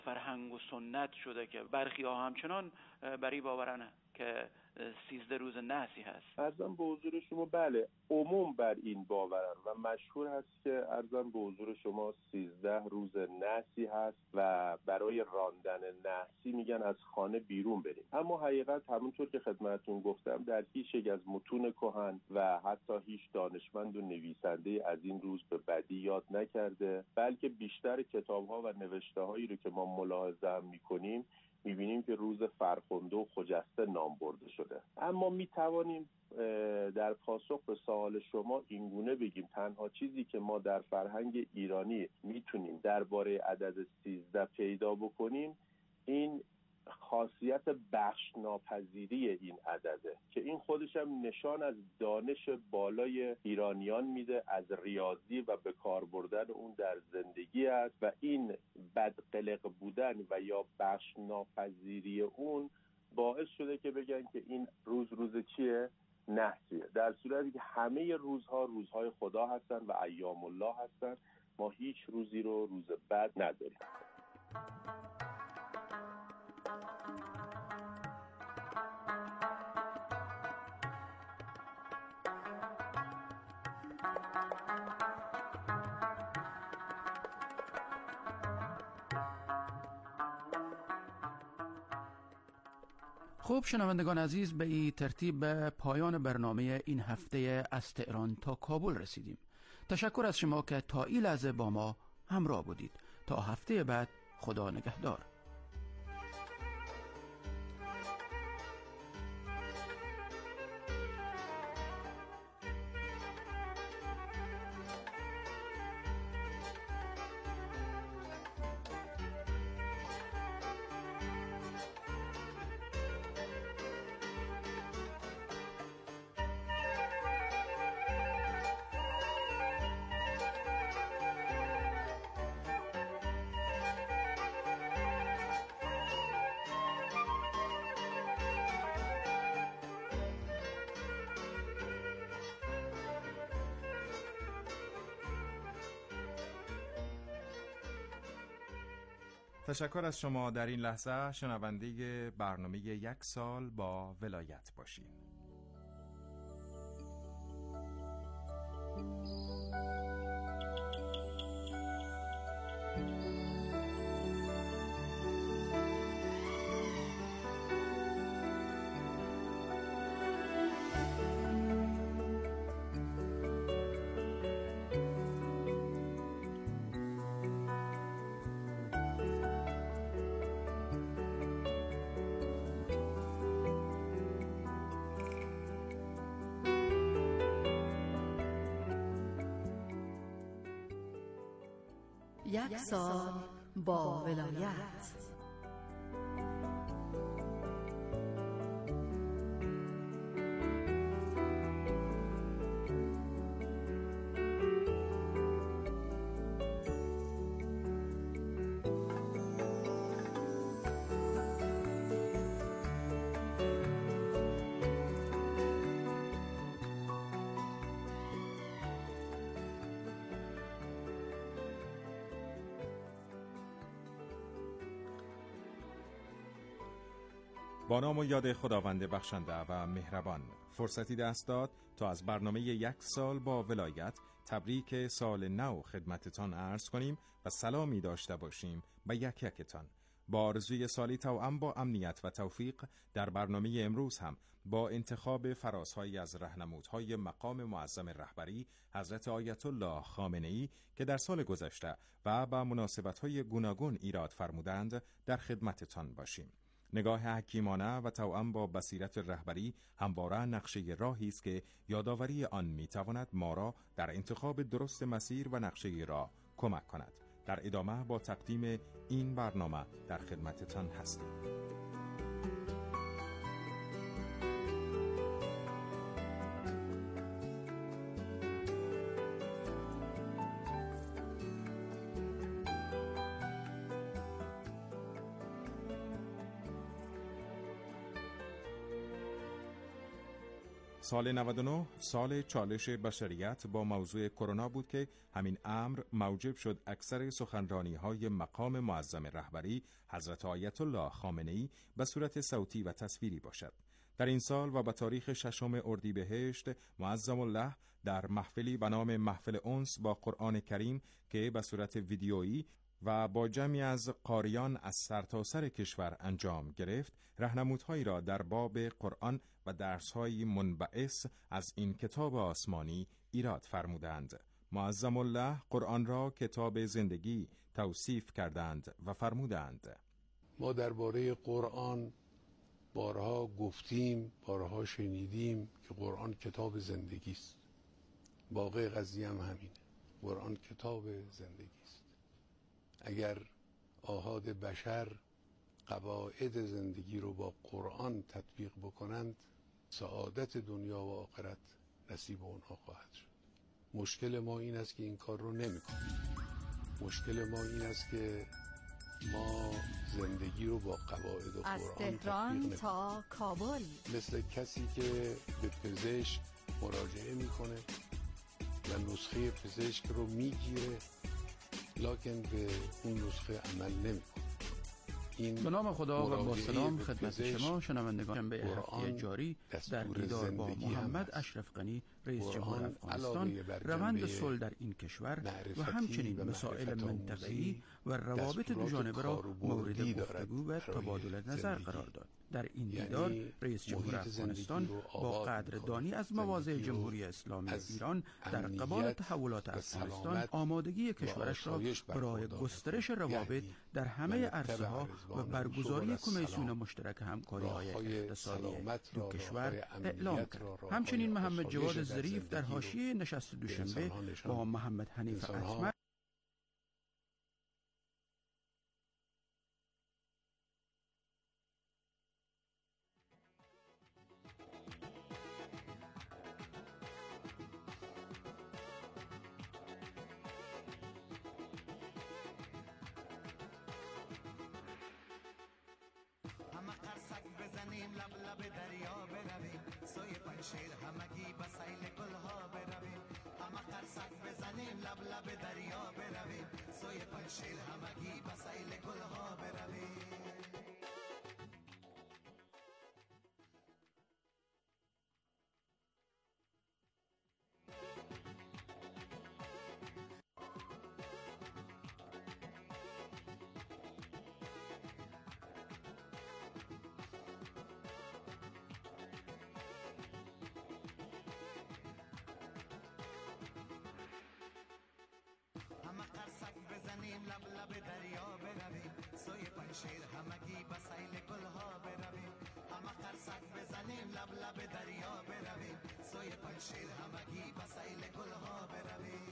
فرهنگ و سنت شده که برخی ها همچنان بر باورن که 13 روز نحسی هست. عرضم به حضور شما بله، عموم بر این باورن و مشهور هست که عرضم به حضور شما 13 روز نحسی هست و برای راندن نحسی میگن از خانه بیرون بریم. اما حقیقت همونطور که خدمتتون گفتم در هیچ یک از متون کهن و حتی هیچ دانشمند و نویسنده از این روز به بدی یاد نکرده، بلکه بیشتر کتاب‌ها و نوشته‌هایی رو که ما ملاحظه می‌کنیم می‌بینیم که روز فرخنده و خجسته نام برده شده. اما می‌توانیم در پاسخ به سوال شما اینگونه بگیم تنها چیزی که ما در فرهنگ ایرانی میتونیم درباره عدد 13 پیدا بکنیم این خاصیت بخش ناپذیری این عدده که این خودش هم نشان از دانش بالای ایرانیان میده از ریاضی و به کار بردن اون در زندگی است و این بدقلق بودن و یا بخش ناپذیری اون باعث شده که بگن که این روز چیه؟ نحسیه. در صورتی که همه روزها روزهای خدا هستن و ایام الله هستن، ما هیچ روزی رو روز بد نداریم. خوب شنوندگان عزیز، به این ترتیب به پایان برنامه این هفته از تهران تا کابل رسیدیم. تشکر از شما که تا این لحظه با ما همراه بودید. تا هفته بعد، خدا نگهدار. تشکر از شما در این لحظه شنونده برنامه 1 سال با ولایت باشید. یک سال با ولایت. با نام و یاد خداوند بخشنده و مهربان، فرصتی دست داد تا از برنامه 1 سال با ولایت تبریک سال نو خدمتتان عرض کنیم و سلامی داشته باشیم به یک یکتان. با آرزوی سالی توأم با امنیت و توفیق در برنامه امروز هم با انتخاب فرازهایی از راهنمودهای مقام معظم رهبری حضرت آیت الله خامنه‌ای که در سال گذشته و با مناسبت‌های گوناگون ایراد فرمودند در خدمتتان باشیم. نگاه حکیمانه و توأم با بصیرت رهبری همواره نقشه راهی است که یادآوری آن میتواند ما را در انتخاب درست مسیر و نقشه راه کمک کند. در ادامه با تقدیم این برنامه در خدمتتان هستیم. سال 99 سال چالش بشریت با موضوع کرونا بود که همین امر موجب شد اکثر سخنرانی‌های مقام معظم رهبری حضرت آیت الله خامنه‌ای به صورت صوتی و تصویری باشد. در این سال و به تاریخ 6 اردیبهشت معظم الله در محفلی به نام محفل انس با قرآن کریم که به صورت ویدیویی و با جمعی از قاریان از سرتاسر کشور انجام گرفت، راهنمودهایی را در باب قرآن و درس‌های منبعث از این کتاب آسمانی ایراد فرمودند. معظم الله قرآن را کتاب زندگی توصیف کردند و فرمودند: ما درباره قرآن بارها گفتیم، بارها شنیدیم که قرآن کتاب زندگی است. باقی قضیه هم همینه. قرآن کتاب زندگی است. اگر آحاد بشر قواعد زندگی رو با قرآن تطبیق بکنند، سعادت دنیا و آخرت نصیب اونها خواهد شد. مشکل ما این است که این کار رو نمی‌کنیم. مشکل ما این است که ما زندگی رو با قواعد قرآن از تهران تا کابل، مثل کسی که به پزشک مراجعه میکنه و نسخه پزشک رو میگیره لکن به اون نسخه عمل نمیکنه. به نام خدا و با سلام خدمت شما شنوندگان. شنبه هفته جاری در دیدار با محمد اشرف غنی رئیس جمهور افغانستان روند صلح در این کشور و همچنین مسائل منطقه‌ای و روابط دوجانبه را مورد گفتگو و تبادل نظر قرار داد. در این دیدار رئیس جمهور افغانستان با قدردانی از مواضع جمهوری اسلامی ایران در قبال تحولات افغانستان آمادگی کشورش را برای گسترش روابط در همه عرصه‌ها و برگزاری کمیسیون مشترک همکاری‌های اقتصادی دو کشور اعلام کرد. همچنین محمد جواد ظریف در حاشیه نشست دوشنبه با محمد حنیف اتمر شیر همگی به سیل گلها برویم، همه قرصک بزنیم لب لب دریا برویم، سوی پنشیر همگی به سیل گلها برویم. لب لب دریا برویم، سوی پنشیر همگی به سیل گلها برویم، همه قرصک بزنیم لب لب دریا برویم، سوی پنشیر همگی به سیل گلها برویم.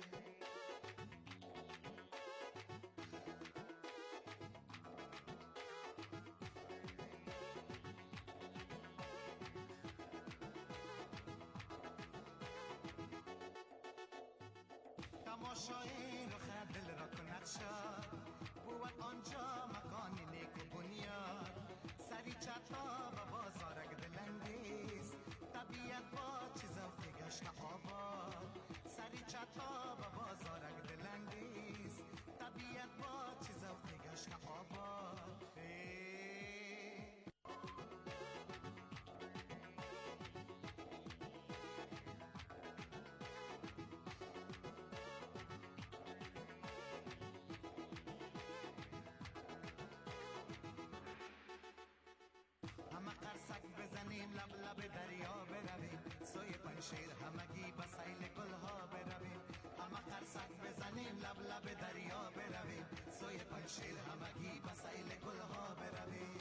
تماشای رخ دل را کند شد، بود آنجا مکانی نیک و بنیاد، سری چتا و بازارک دلانگیز، طبیعت با چیز ذوقی گشت آباد، سری چتا و بازارک دلانگیز، طبیعت با چیز ذوقی گشت آباد. لب لب دریا برویم، سوی پنشیر همگی به سیل گلها برویم، همه قرصک بزنیم لب لب دریا برویم، سوی پنشیر همگی به سیل گلها برویم.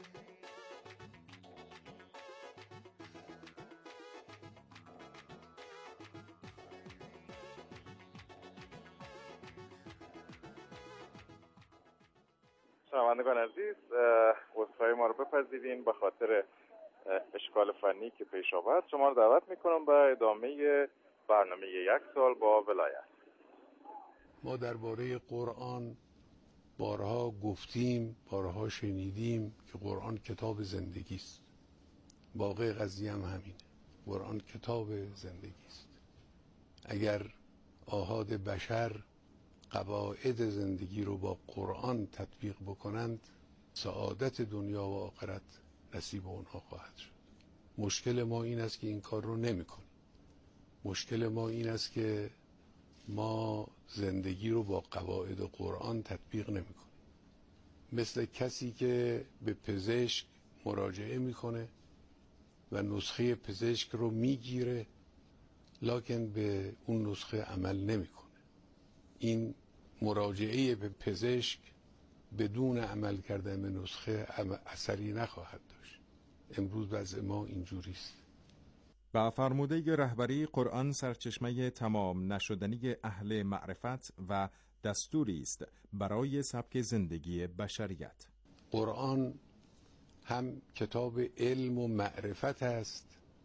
شنوندگان عزیز، عذرخواهی ما رو بپذیرین به خاطر اشکال فنی که پیش آمد. شما رو دعوت میکنم به ادامه برنامه 1 سال با ولایت. ما درباره قرآن بارها گفتیم، بارها شنیدیم که قرآن کتاب زندگی است. باقی قضیه هم همینه. قرآن کتاب زندگی است. اگر آحاد بشر قواعد زندگی رو با قرآن تطبیق بکنند، سعادت دنیا و آخرت نصیب اونها خواهد شد. مشکل ما این است که این کار رو نمی کنیم. مشکل ما این است که ما زندگی رو با قواعد قرآن تطبیق نمی کنیم. مثل کسی که به پزشک مراجعه میکنه و نسخه پزشک رو میگیره لکن به اون نسخه عمل نمیکنه. این مراجعه به پزشک بدون عمل کردن به نسخه اثری نخواهد داشت. امروز وضع ما اینجوریست. و فرموده رهبری قرآن سرچشمه تمام نشدنی اهل معرفت و دستوری است برای سبک زندگی بشریت. قرآن هم کتاب علم و معرفت است،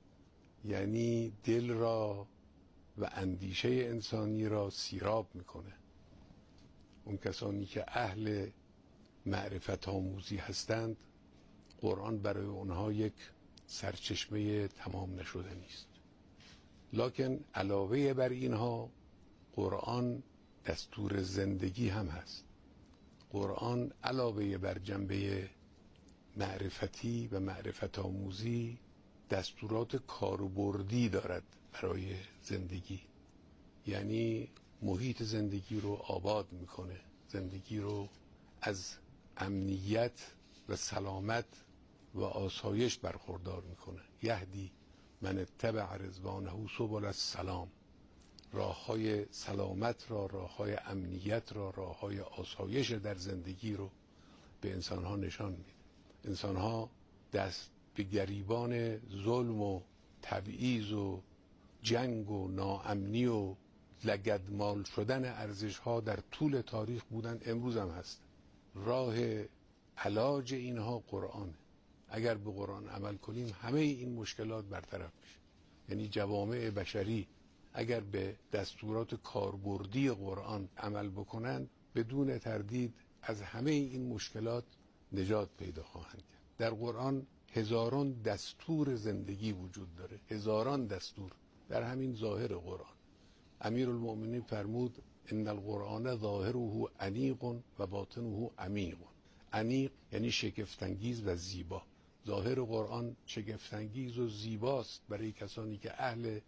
یعنی دل را و اندیشه انسانی را سیراب میکنه. اون کسانی که اهل معرفت آموزی هستند، قرآن برای اونها یک سرچشمه تمام نشدنی است. لکن علاوه بر اینها قرآن دستور زندگی هم هست. قرآن علاوه بر جنبه معرفتی و معرفت آموزی دستورات کاربردی دارد برای زندگی، یعنی محیط زندگی رو آباد میکنه، زندگی رو از امنیت و سلامت و آسایش برخوردار میکنه. یهدی من اتبع رضوانه سبل السلام، راههای سلامت را، راههای امنیت را، راههای آسایش در زندگی رو به انسانها نشان میده. انسانها دست به گریبان ظلم و تبعیض و جنگ و ناامنی و لگدمال شدن ارزشها در طول تاریخ بودن، امروز هم هست. راه علاج اینها قرآنه. اگر به قرآن عمل کنیم همه این مشکلات برطرف میشه. یعنی جوامع بشری اگر به دستورات کاربردی قرآن عمل بکنند بدون تردید از همه این مشکلات نجات پیدا خواهند کرد. در قرآن هزاران دستور زندگی وجود داره، هزاران دستور در همین ظاهر قرآن. امیرالمؤمنین فرمود ان القرآن ظاهره انیق و باطنه عمیق. انیق یعنی شگفت‌انگیز و زیبا. ظاهر قرآن شگفت‌انگیز و زیباست برای کسانی که اهل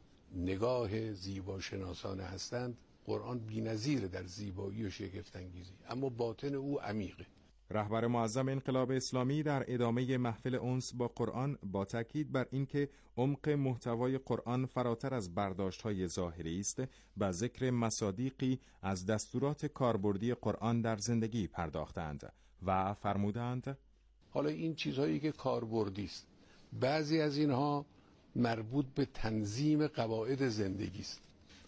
نگاه زیبا شناسانه هستند. قرآن بی‌نظیر در زیبایی و شگفت‌انگیزی، اما باطن او عمیقه. رهبر معظم انقلاب اسلامی در ادامه محفل انس با قرآن با تاکید بر اینکه عمق محتوای قرآن فراتر از برداشت‌های ظاهری است، به ذکر مصادیقی از دستورات کاربردی قرآن در زندگی پرداختند و فرمودند حالا این چیزهایی که کاربردی است، بعضی از اینها مربوط به تنظیم قواعد زندگی است.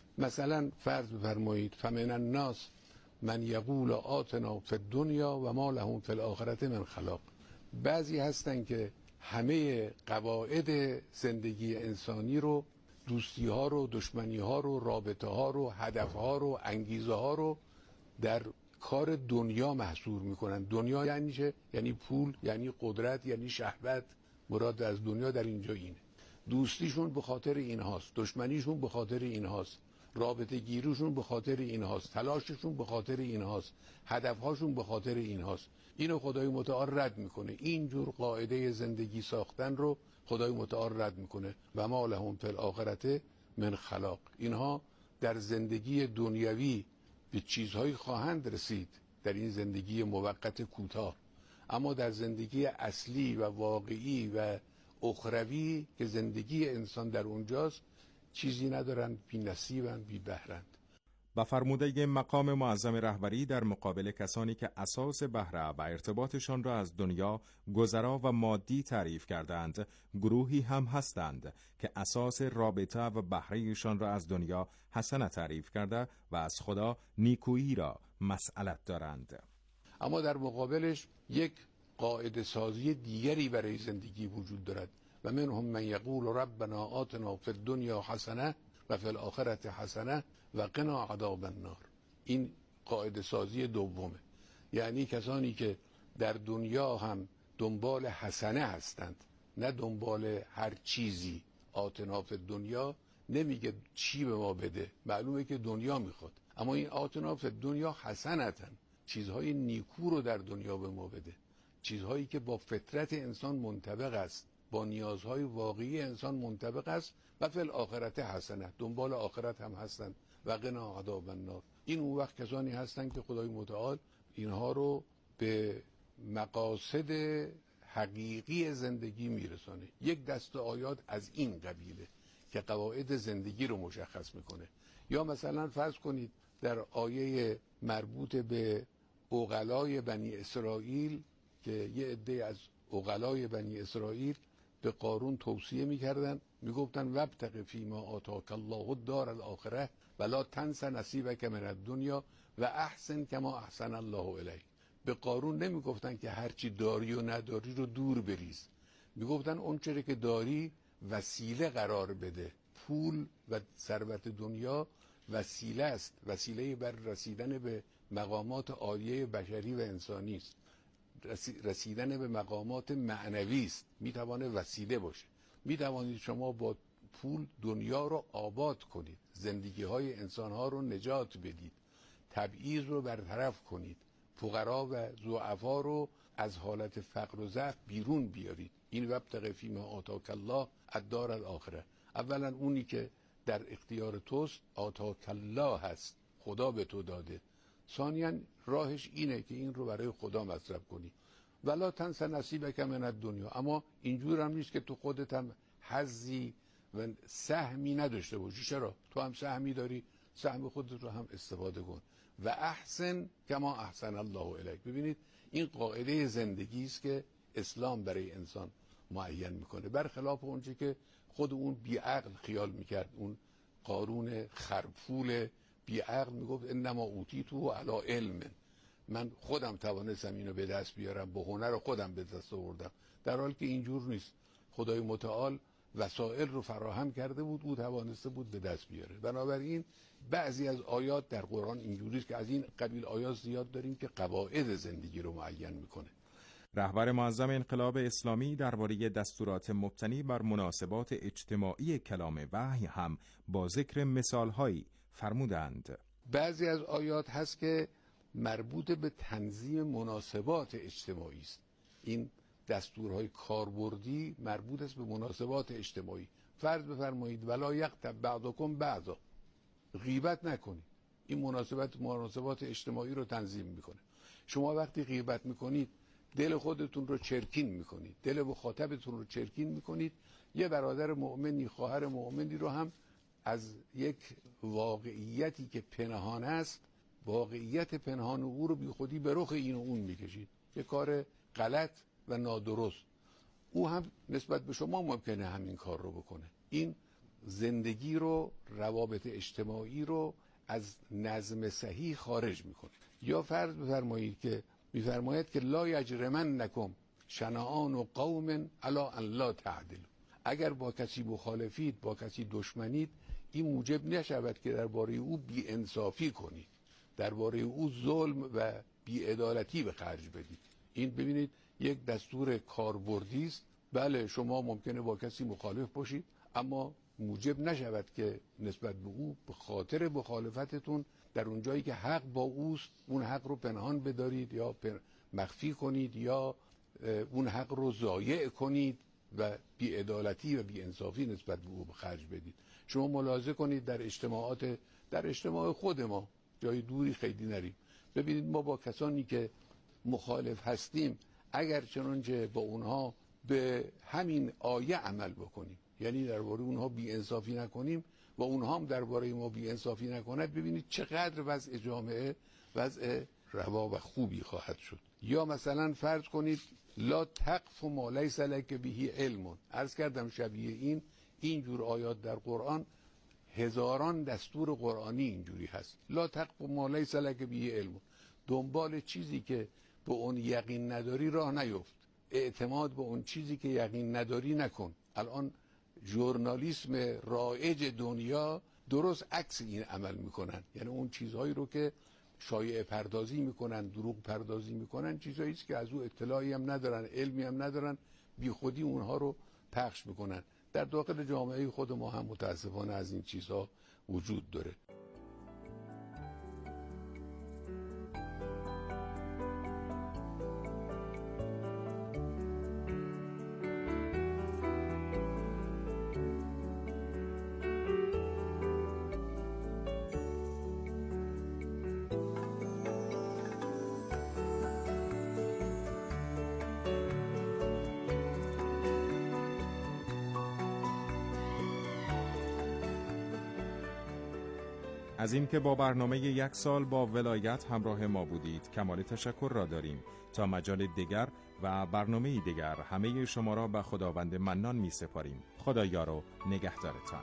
مثلا فرض بفرمایید فمن الناس من یقول آتنا فی الدنیا و ما لهم فی الاخرة من خلاق. بعضی هستن که همه قواعد زندگی انسانی رو، دوستی ها رو، دشمنی ها رو، رابطه ها رو، هدف ها رو، انگیزه ها رو در کار دنیا محصور میکنن. دنیا یعنی چه؟ یعنی پول، یعنی قدرت، یعنی شهوت. مراد از دنیا در اینجا اینه. دوستیشون به خاطر این هاست، دشمنیشون به خاطر این هاست، رابطه گیروشون به خاطر این هاست، تلاششون به خاطر این هاست، هدفهاشون به خاطر این هاست. اینو خدای متعال رد میکنه. اینجور قاعده زندگی ساختن رو خدای متعال رد میکنه. و ما لهم فی الاخرة من خلاق. اینها در زندگی دنیوی به چیزهایی خواهند رسید در این زندگی موقت کوتاه، اما در زندگی اصلی و واقعی و اخروی که زندگی انسان در اونجاست چیزی ندارند، بی نصیبند، بی بهرند. با فرموده مقام معظم رهبری در مقابل کسانی که اساس بهره و ارتباطشان را از دنیا گذرا و مادی تعریف کردند، گروهی هم هستند که اساس رابطه و بهرهشان را از دنیا حسنه تعریف کرده و از خدا نیکویی را مسئلت دارند. اما در مقابلش یک قاعده سازی دیگری برای زندگی وجود دارد. و منهم من یقول ربنا آتنا فی الدنیا حسنه و فی الاخرة حسنه و قنا عذاب النار. این قاعده سازی دومه. یعنی کسانی که در دنیا هم دنبال حسنه هستند، نه دنبال هر چیزی، آتنا فی دنیا نمیگه چی به ما بده، معلومه که دنیا میخواد، اما این آتنا فی دنیا حسنتن، چیزهای نیکو رو در دنیا به ما بده، چیزهایی که با فطرت انسان منطبق است، با نیازهای واقعی انسان منطبق است. و فی الاخرت حسنه، دنبال آخرت هم هستن. و قنا عذاب النار. این اون وقت کسانی هستن که خدای متعال اینها رو به مقاصد حقیقی زندگی میرسانه. یک دسته آیات از این قبیله که قواعد زندگی رو مشخص میکنه. یا مثلا فرض کنید در آیه مربوط به عقلای بنی اسرائیل که یه عده از عقلای بنی اسرائیل به قارون توصیه میکردن، میگفتن وابتغ فیما آتاک الله الدار الاخره ولا تنس نصیبک من الدنیا و احسن کما احسن الله الیک. به قارون نمیگفتن که هرچی داری و نداری رو دور بریز، میگفتن اون چیزی که داری وسیله قرار بده. پول و ثروت دنیا وسیله است، وسیله بر رسیدن به مقامات عالیه بشری و انسانی است، رسیدن به مقامات معنوی است، میتوانه وسیله باشه. میتوانید شما با پول دنیا رو آباد کنید، زندگی های انسان ها رو نجات بدید، تبعیض رو برطرف کنید، فقرا و ضعفا رو از حالت فقر و ضعف بیرون بیارید. این وابتغ فیما آتاک الله الدار الاخره. اولا اونی که در اختیار توست آتاک الله هست، خدا به تو داده. ثانیاً راهش اینه که این رو برای خدا مصرف کنی. ولا تنس نصیبک من الدنیا. اما اینجور هم نیست که تو خودت هم حظی و سهمی نداشته باشی. چرا؟ تو هم سهمی داری، سهم خودت رو هم استفاده کن. و احسن کما احسن الله الیک. ببینید این قاعده زندگی است که اسلام برای انسان معین میکنه، برخلاف اونچه که خود اون بیعقل خیال میکرد. اون قارون خرپول بیعقل میگفت انما اوتیتو علی علم، من خودم توانستم اینو به دست بیارم، با هنر خودم به دست آوردم. در حالی که اینجور نیست. خدای متعال وسائل رو فراهم کرده بود، او توانسته بود به دست بیاره. بنابراین بعضی از آیات در قرآن اینجوریست که از این قبیل آیات زیاد داریم که قواعد زندگی رو معین میکنه. رهبر معظم انقلاب اسلامی درباره دستورات مبتنی بر مناسبات اجتماعی کلام وحی هم با ذکر مثالهایی فرمودند. بعضی از آیات هست که مربوط به تنظیم مناسبات اجتماعی است. این دستورهای کاربردی مربوط است به مناسبات اجتماعی. فرض بفرمایید ولا یغتب بعضکم بعضا، غیبت نکنید. این مناسبات اجتماعی رو تنظیم میکنه. شما وقتی غیبت میکنید دل خودتون رو چرکین میکنید، دل مخاطبتون رو چرکین میکنید. یه برادر مؤمنی، خواهر مؤمنی رو هم از یک واقعیتی که پنهان است، واقعیت پنهان او رو بی خودی به رخ این و اون میکشید. یه کار غلط و نادرست. او هم نسبت به شما ممکنه همین کار رو بکنه. این زندگی رو، روابط اجتماعی رو از نظم صحیح خارج میکنه. یا فرض بفرمایید که میفرماید که لا یجرمنکم شنآن قوم علی ان لا تعدلوا. اگر با کسی مخالفید، با کسی دشمنید، این موجب نشود که درباره او بی انصافی کنید، درباره او ظلم و بی‌عدالتی به خرج بدید. این ببینید یک دستور کاربردی است. بله شما ممکنه با کسی مخالف باشید، اما موجب نشود که نسبت به او به خاطر مخالفتتون در اون جایی که حق با اوست اون حق رو پنهان بدارید یا مخفی کنید یا اون حق رو ضایع کنید و بی‌عدالتی و بی‌انصافی نسبت به او به خرج بدید. شما ملاحظه کنید در اجتماع خود ما، جای دوری خیلی نریم، ببینید ما با کسانی که مخالف هستیم اگر چنانچه با اونها به همین آیه عمل بکنیم، یعنی درباره اونها بی‌انصافی نکنیم و اونها هم درباره ما بی‌انصافی نکنند، ببینید چقدر وضع جامعه وضع روا و خوبی خواهد شد. یا مثلا فرض کنید لا تقف ما لیس لک به علم. عرض کردم شبیه اینجور آیات در قرآن هزاران دستور قرآنی اینجوری هست. لا تقف ما لیس لک به علم. دنبال چیزی که به اون یقین نداری راه نیفت. اعتماد به اون چیزی که یقین نداری نکن. الان ژورنالیسم رایج دنیا درست عکس این عمل میکنن. یعنی اون چیزهایی رو که شایعه پردازی میکنن، دروغ پردازی میکنن، چیزهایی است که از او اطلاعی هم ندارن، علمی هم ندارن، بی خودی اونها رو پخش میکنن. در داخل جامعه خود ما هم متاسفانه از این چیزها وجود داره. از این که با برنامه 1 سال با ولایت همراه ما بودید کمال تشکر را داریم. تا مجال دیگر و برنامه دیگر همه شما را به خداوند منان می سپاریم. خدا یار و نگهدارتان.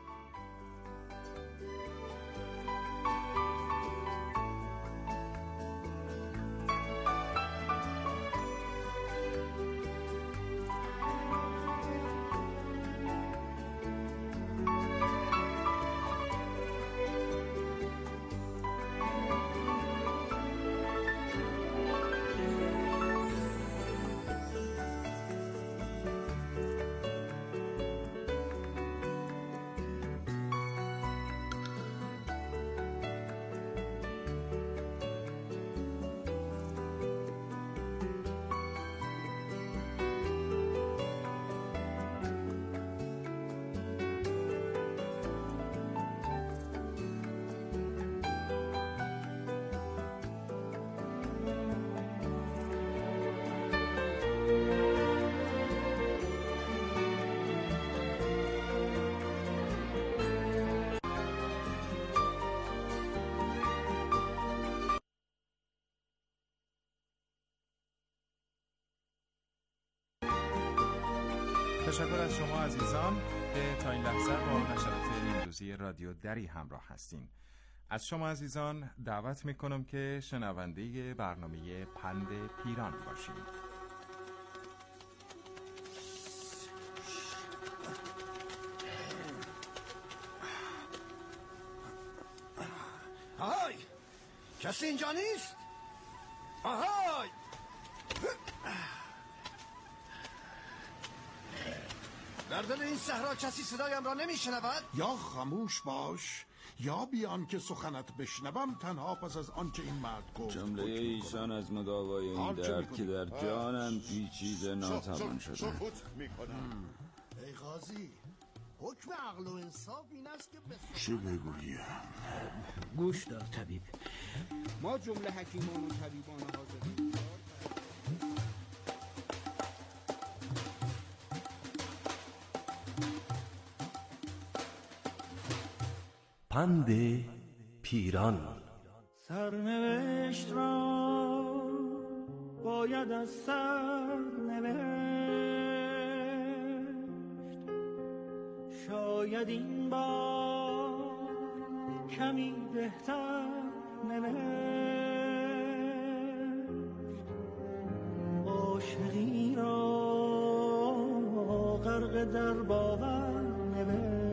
تشکر از شما عزیزان که تا این لحظه با نشرات امروزی رادیو دری همراه هستین. از شما عزیزان دعوت میکنم که شنونده برنامه پند پیران باشین. آهای! کسی اینجا نیست؟ آهای! در دل این صحرا کسی صدایم را نمیشنود؟ یا خاموش باش یا بیان که سخنت بشنوم تنها پس از آنچه این مرد گفت. جمله ایشان از مداوای این درد که در جانم پیچیده ناتوان شده. ای قاضی، حکم عقل و انصاف این است که چه بگویم؟ گوش دار طبیب، ما جمله حکیمان و طبیبان حاضرین پند پیران. سرنوشت را باید از سر نوشت، شاید این بار کمی بهتر نوشت، عاشقی را غرق در باور نوشت،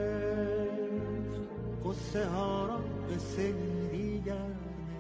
قصه ها را قصه دیگر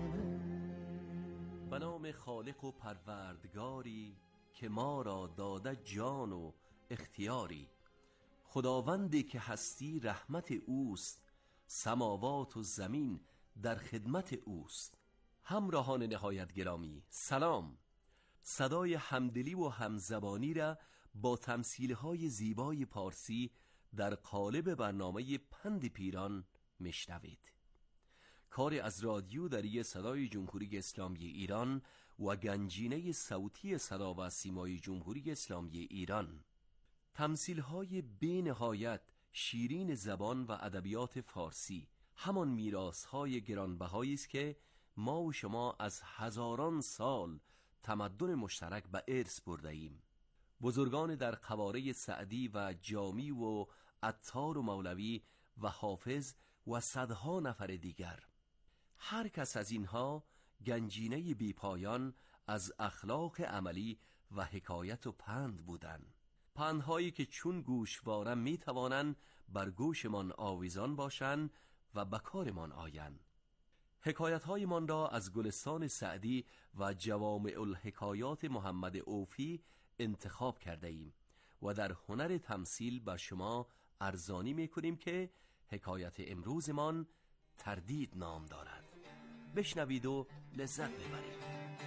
به نام خالق و پروردگاری که ما را داده جان و اختیاری، خداوندی که هستی رحمت اوست، سماوات و زمین در خدمت اوست. همراهان نهایت گرامی سلام. صدای همدلی و همزبانی را با تمثیل‌های زیبای پارسی در قالب برنامه پند پیران میشنوید. کار از رادیو دری صدای جمهوری اسلامی ایران و گنجینه صوتی صدا و سیمای جمهوری اسلامی ایران. تمثیل‌های بی نهایت شیرین زبان و ادبیات فارسی، همان میراث‌های گرانبهایی است که ما و شما از هزاران سال تمدن مشترک به ارث برده ایم. بزرگان در قواره سعدی و جامی و عطار و مولوی و حافظ و صدها نفر دیگر، هر کس از اینها گنجینه بی پایان از اخلاق عملی و حکایت و پند بودند. پندهایی که چون گوشواره می توانند بر گوشمان آویزان باشند و به کارمان آیند. حکایت‌هایمان را از گلستان سعدی و جوامع الحکایات محمد اوفی انتخاب کرده ایم و در هنر تمثیل بر شما ارزانی میکنیم که حکایت امروزمان تردید نام دارد. بشنوید و لذت ببرید.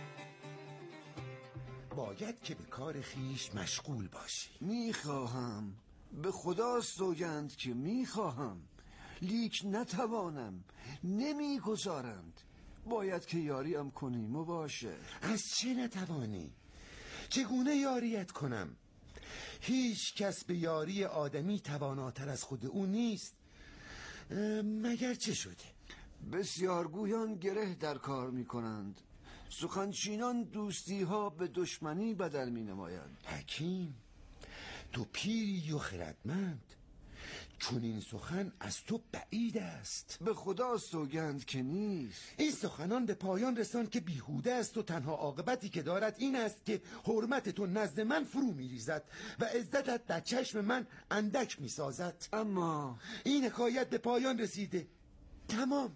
باید که به کار خیش مشغول باشی. میخواهم، به خدا سوگند که میخواهم، لیک نتوانم، نمیگذارند. باید که یاریم کنی مباشر. از چه نتوانی؟ چگونه یاریت کنم؟ هیچ کس به یاری آدمی تواناتر از خود او نیست. مگر چه شده؟ بسیار گویان گره در کار میکنند، سخنچینان دوستی ها به دشمنی بدل می نمایند. حکیم، تو پیری و خردمند، چون این سخن از تو بعید است. به خدا سوگند که نیست. این سخنان به پایان رسان که بیهوده است و تنها عاقبتی که دارد این است که حرمت تو نزد من فرو می ریزد و عزتت در چشم من اندک می سازد. اما این حکایت به پایان رسیده، تمام.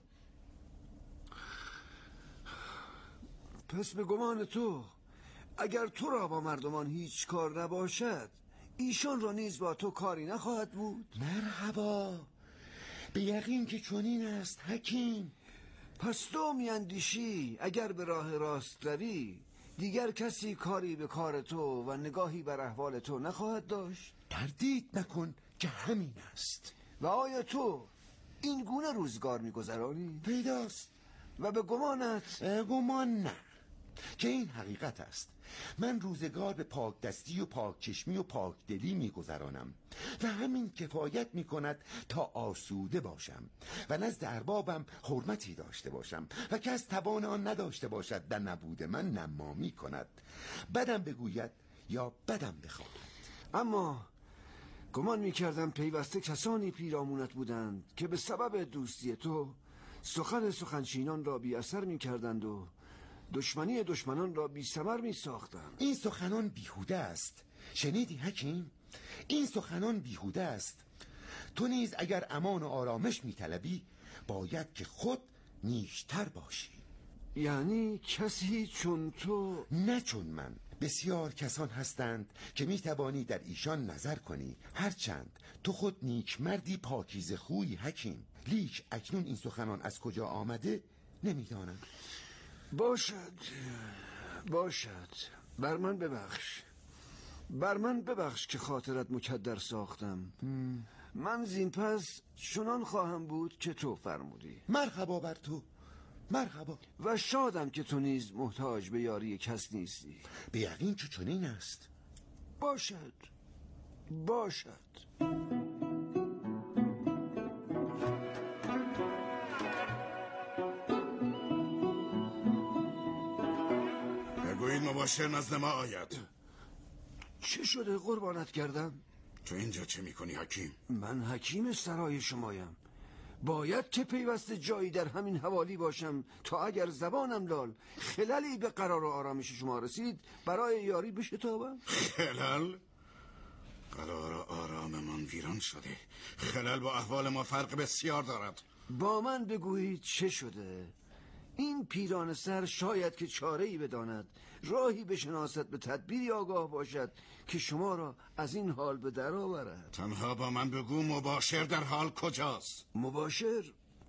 پس به گمان تو اگر تو را با مردمان هیچ کار نباشد، ایشان را نیز با تو کاری نخواهد بود؟ مرحبا، به یقین که چنین است حکیم. پس تو میاندیشی اگر به راه راست روی دیگر کسی کاری به کار تو و نگاهی بر احوال تو نخواهد داشت؟ تردید نکن که همین است. و آیا تو این گونه روزگار میگذرانی؟ پیداست. و به گمانت؟ گمان نه، که این حقیقت است. من روزگار به پاک دستی و پاک چشمی و پاک دلی میگذرانم و همین کفایت میکند تا آسوده باشم و نزد اربابم حرمتی داشته باشم و کس توان آن نداشته باشد در نبود من نمامی کند، بدم بگوید یا بدم بخواهد. اما گمان میکردم پیوسته کسانی پیرامونت بودند که به سبب دوستی تو سخنچینان را بی اثر میکردند و دشمنی دشمنان را بی ثمر می ساختند. این سخنان بیهوده است. شنیدی حکیم؟ این سخنان بیهوده است. تو نیز اگر امان و آرامش می طلبی باید که خود نیشتر باشی. یعنی کسی چون تو؟ نه چون من. بسیار کسان هستند که می توانی در ایشان نظر کنی، هرچند تو خود نیک مردی پاکیزه خوی حکیم. لیک اکنون این سخنان از کجا آمده نمیدانم. باشد. بر من ببخش که خاطرت مکدر ساختم. من زین پس چنان خواهم بود که تو فرمودی. مرحبا بر تو، مرحبا. و شادم که تو نیز محتاج به یاری کس نیستی. به یقین که چنین است. باشد. بگویید مباشر نزد ما آید. چه شده قربانت کردم؟ تو اینجا چه میکنی حکیم؟ من حکیم سرای شمایم. باید که پیوسته جایی در همین حوالی باشم تا اگر زبانم لال خللی به قرار و آرامش شما رسید برای یاری بشتابم. خلل؟ قرار و آرام من ویران شده. خلل با احوال ما فرق بسیار دارد. با من بگویید چه شده؟ این پیران سر شاید که چاره‌ای بداند، راهی بشناسد، به تدبیری آگاه باشد که شما را از این حال به در آورد. تنها با من بگو مباشر در حال کجاست؟ مباشر؟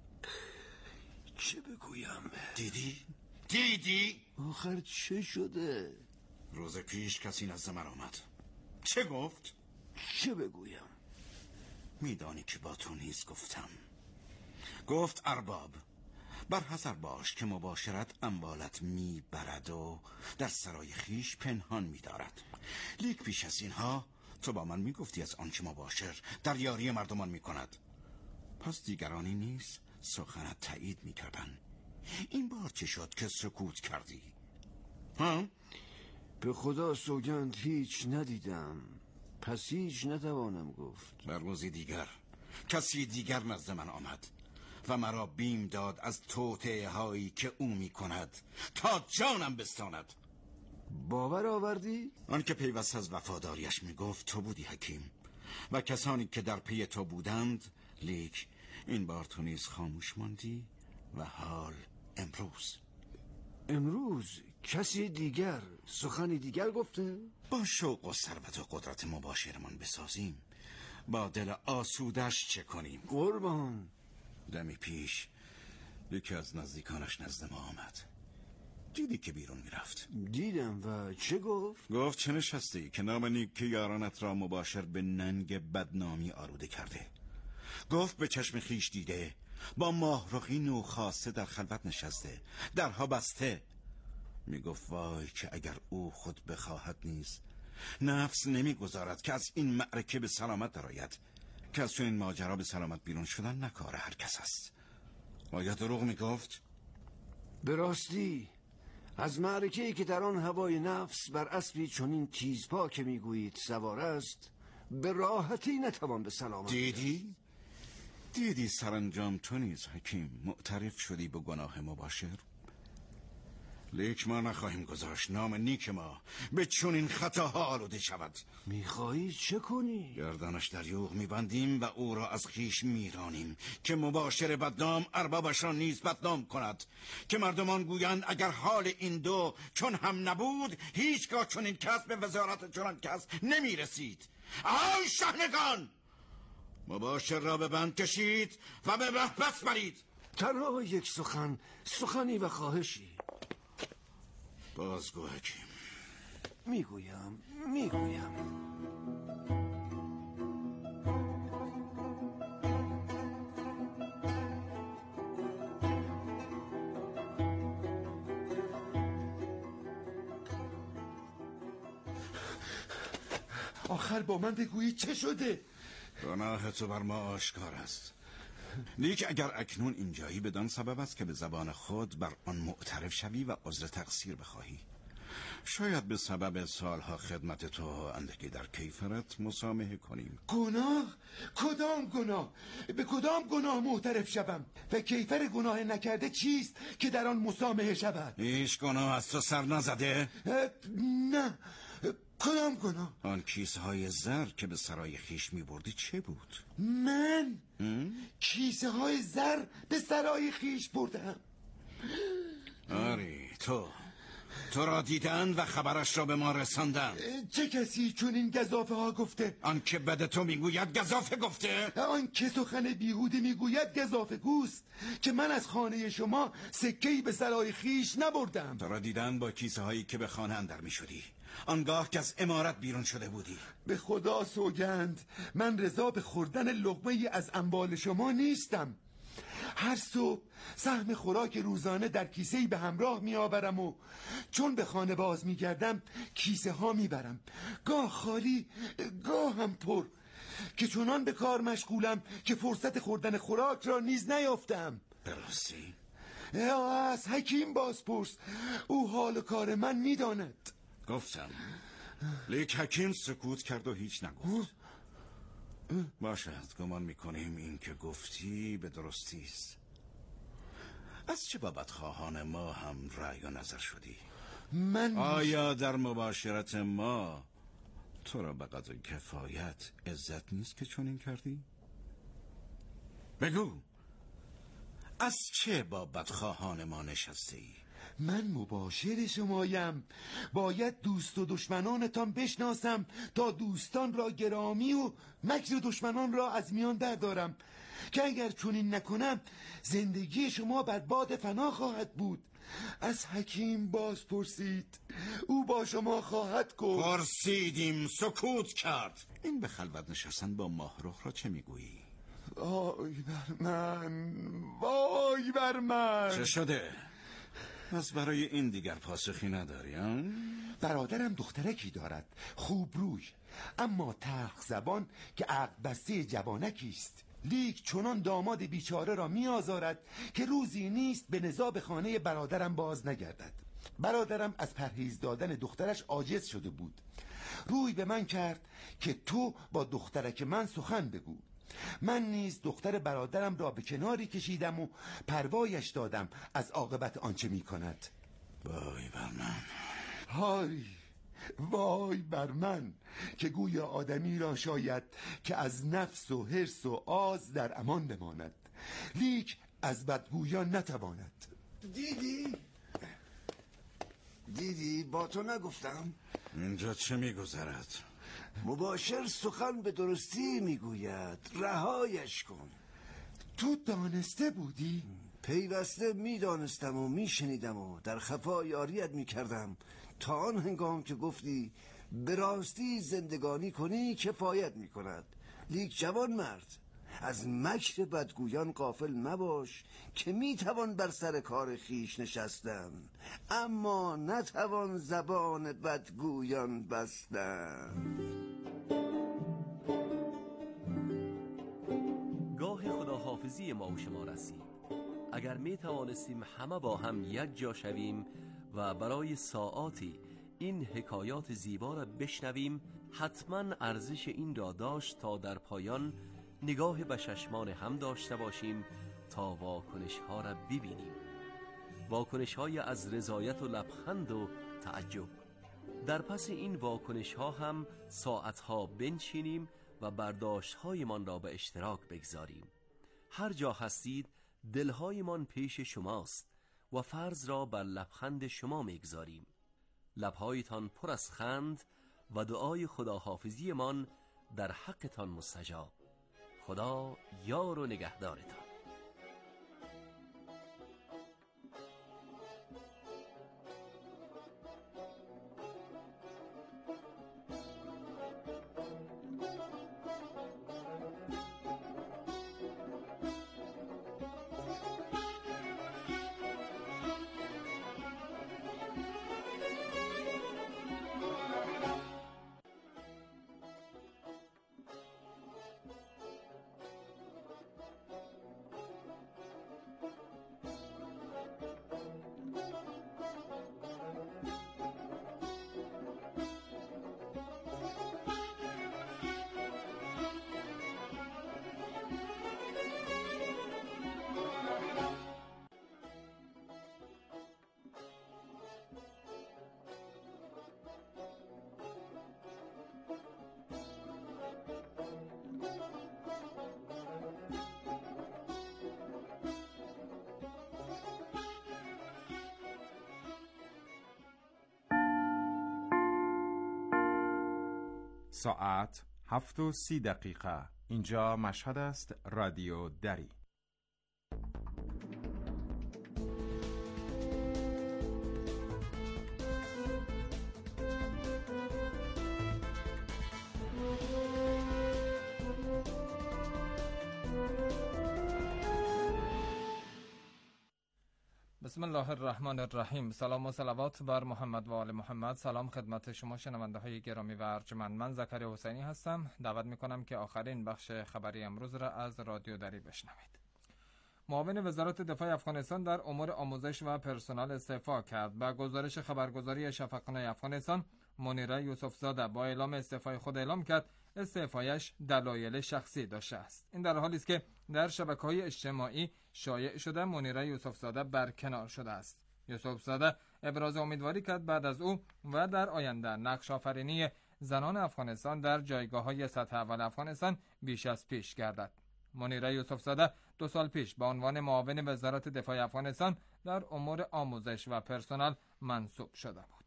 چه بگویم؟ دیدی؟ آخر چه شده؟ روز پیش کسی نزد من آمد. چه گفت؟ چه بگویم؟ میدانی که با تو نیز گفتم. گفت ارباب بر حذر باش که مباشرت اموالت میبرد و در سرای خیش پنهان میدارد. لیک پیش از اینها تو با من میگفتی از آنچه مباشر در یاری مردمان میکند. پس دیگرانی نیز سخنت تایید میکردن. این بار چه شد که سکوت کردی؟ به خدا سوگند هیچ ندیدم، پس هیچ نتوانم گفت. در روزی دیگر کسی دیگر نزد من آمد و مرا بیم داد از توطئه هایی که او می کند تا جانم بستاند. باور آوردی؟ آن که پیوسته از وفاداریش می گفت تو بودی حکیم و کسانی که در پی تو بودند. لیک این بار تو نیز خاموش ماندی و حال امروز کسی دیگر سخنی دیگر گفته؟ با شوق و ثروت و قدرت مباشرمان بسازیم، با دل آسودش چه کنیم؟ قربان. دمی پیش یکی از نزدیکانش نزد ما آمد. دیدی که بیرون میرفت؟ دیدم. و چه گفت؟ گفت چه نشستی که نام نیک یارانت را مباشر به ننگ بدنامی آلوده کرده. گفت به چشم خیش دیده با ماهرخی نوخاسته در خلوت نشسته، درها بسته. میگفت وای که اگر او خود بخواهد نیز نفس نمیگذارد که از این معرکه به سلامت درآید، که از چنین ماجرا به سلامت بیرون شدن نه کار هر کس است. آیا دروغ میگفت؟ به راستی از معرکه‌ای که در آن هوای نفس بر اسبی چنین تیزپا که میگویید سوار است، به راحتی نتوان به سلامت. دیدی سرانجام تو نیز حکیم معترف شدی به گناه مباشر؟ لیک ما نخواهیم گذاشت نام نیک ما به چنین خطاها آلوده شود. میخواهی چه کنی؟ گردنش در یوغ میبندیم و او را از خیش میرانیم که مباشر بدنام اربابش را نیز بدنام کند، که مردمان گویند اگر حال این دو چون هم نبود هیچگاه چنین کس به وزارت چنان کس نمیرسید. آی شاهنگان، مباشر را به بند کشید و به محبس برید. تنها یک سخنی و خواهشی. بازگو حکیم. میگویم آخر با من بگویی چه شده؟ گناه تو بر ما آشکار است. لیک اگر اکنون اینجایی بدان سبب است که به زبان خود بر آن معترف شوی و عذر تقصیر بخواهی. شاید به سبب سالها خدمت تو اندکی در کیفرت مسامحه کنیم. گناه؟ کدام گناه؟ به کدام گناه معترف شوم؟ و کیفر گناه نکرده چیست که در آن مسامحه شود؟ هیچ گناه از تو سر نزده؟ نه. کدام گناه؟ آن کیسه های زر که به سرای خیش می بردی چه بود؟ من؟ کیسه های زر به سرای خیش بردم؟ آری تو را دیدند و خبرش را به ما رساندند. چه کسی چون این گزافه ها گفته؟ آن که بد تو میگوید گزافه گفته؟ آن که سخن بیهوده میگوید گزافه گوست، که من از خانه شما سکه‌ای به سرای خیش نبردم. تو را دیدند با کیسه هایی که به خانه اندر می شدی، آنگاه که از عمارت بیرون شده بودی. به خدا سوگند من رضا به خوردن لقمه‌ای از اموال شما نیستم. هر صبح سهم خوراک روزانه در کیسه‌ای به همراه میآورم و چون به خانه باز میگردم کیسه ها میبرم، گاه خالی گاه هم پر، که چنان به کار مشغولم که فرصت خوردن خوراک را نیز نیافتم. درستی؟ از حکیم بازپرس، او حال کار من میداند. گفتم لیک حکیم سکوت کرد و هیچ نگفت. باشد گمان میکنیم این که گفتی به درستی است. از چه بابت خواهان ما هم رأی و نظر شدی؟ آیا در مباشرت ما تو را به قدر کفایت عزت نیست که چنین کردی؟ بگو از چه بابت خواهان ما نشسته ای؟ من مباشر شمایم، باید دوست و دشمنانتان بشناسم تا دوستان را گرامی و مکر دشمنان را از میان دارم، که اگر چنین نکنم زندگی شما بر باد فنا خواهد بود. از حکیم باز پرسید، او با شما خواهد گفت. پرسیدیم، سکوت کرد. این به خلوت نشستن با ماهرخ را چه میگویی؟ وای بر من، وای بر من. چه شده؟ از برای این دیگر پاسخی نداری؟ برادرم دخترکی دارد، خوب روی، اما تلخ زبان که عقل بسته جوانکی است. لیک چنان داماد بیچاره را می آزارد که روزی نیست به نزاع به خانه برادرم باز نگردد. برادرم از پرهیز دادن دخترش عاجز شده بود. روی به من کرد که تو با دخترک من سخن بگو. من نیز دختر برادرم را به کناری کشیدم و پروایش دادم از عاقبت آنچه می کند. وای بر من، های وای بر من، که گویا آدمی را شاید که از نفس و حرص و آز در امان بماند، لیک از بدگویان نتواند. دیدی؟ دیدی با تو نگفتم؟ اینجا چه میگذرد؟ مباشر سخن به درستی میگوید، رهایش کن. تو دانسته بودی؟ پیوسته میدانستم و میشنیدم و در خفا یاریت میکردم تا آن هنگام که گفتی به راستی زندگانی کنی کفایت میکند. لیک جوان مرد، از مکر بدگویان غافل مباش که میتوان بر سر کار خیش نشستن اما نتوان زبان بدگویان بستن. گاه خداحافظی ما و شما رسید. اگر می توانستیم همه با هم یک جا شویم و برای ساعاتی این حکایات زیبا را بشنویم، حتما ارزش این را داشت تا در پایان نگاه به چشمان هم داشته باشیم تا واکنش ها را ببینیم، واکنش های از رضایت و لبخند و تعجب. در پس این واکنش ها هم ساعت ها بنشینیم و برداشت های من را به اشتراک بگذاریم. هر جا هستید دلهایمان پیش شماست و فرض را بر لبخند شما میگذاریم. لبهایتان پر از خند و دعای خداحافظی من در حقتان مستجاب. خدا یار و نگهدارتان. ساعت 7:30. اینجا مشهد است، رادیو دری. بسم الله الرحمن الرحیم. سلام و صلوات بر محمد و آل محمد. سلام خدمت شما شنونده های گرامی و ارجمند. من زکریا حسینی هستم. دعوت میکنم که آخرین بخش خبری امروز را از رادیو دری بشنوید. معاون وزارت دفاع افغانستان در امور آموزش و پرسنل استعفا کرد. با گزارش خبرگزاری شفقانه افغانستان، منیره یوسفزاده با اعلام استعفای خود اعلام کرد استعفایش دلایل شخصی داشته است. این در حالی است که در شبکه‌های اجتماعی شایع شده منیره یوسفزاده برکنار شده است. یوسفزاده ابراز امیدواری کرد بعد از او و در آینده نقش آفرینی زنان افغانستان در جایگاه‌های سطح اول افغانستان بیش از پیش گردد. منیره یوسفزاده 2 سال پیش به عنوان معاون وزارت دفاع افغانستان در امور آموزش و پرسنل منصوب شده بود.